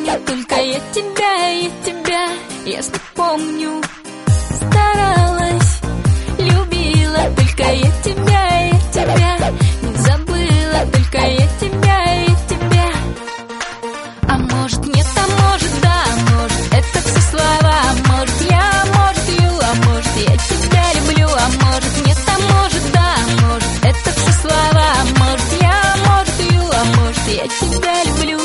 только я тебя ясно помню. Старалась, любила, только я тебя не забыла, только я тебя. А может нет, а может да, может это все слова. Может я, может ю, а может я тебя люблю. А может нет, а может да, может это все слова. Может я, может ю, а может я тебя люблю.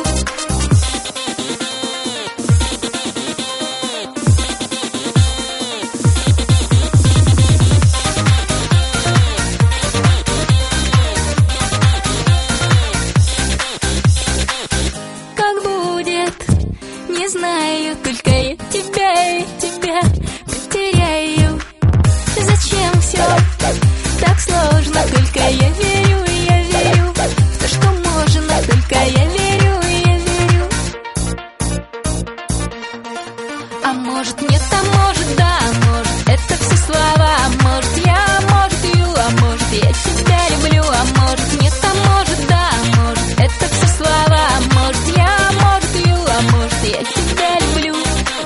Не знаю, только я тебя потеряю. Зачем все так сложно? Только я верю в то, что можно. Только я верю. А может нет, а может да, может это все слова. Может я, может ю, а может я тебя люблю. А может нет, а может да, может это все слова. Может я, может ю, а может я тебя люблю.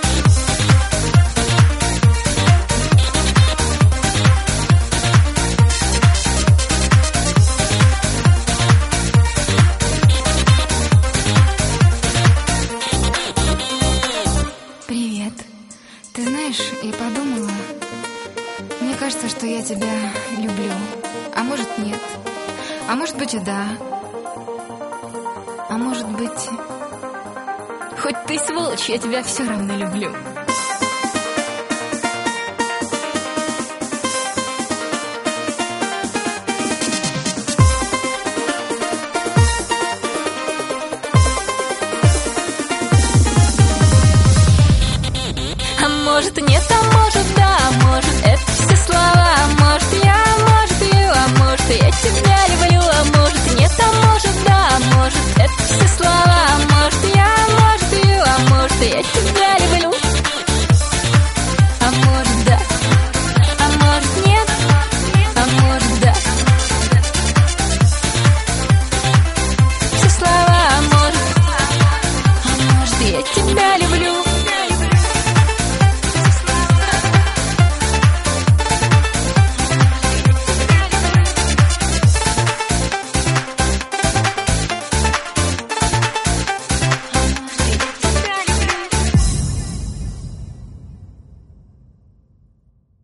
Привет. Ты знаешь, я подумала, мне кажется, что я тебя люблю. А может нет. А может быть и да. А может быть... Хоть ты сволочь, я тебя все равно люблю. А может нет, а может да,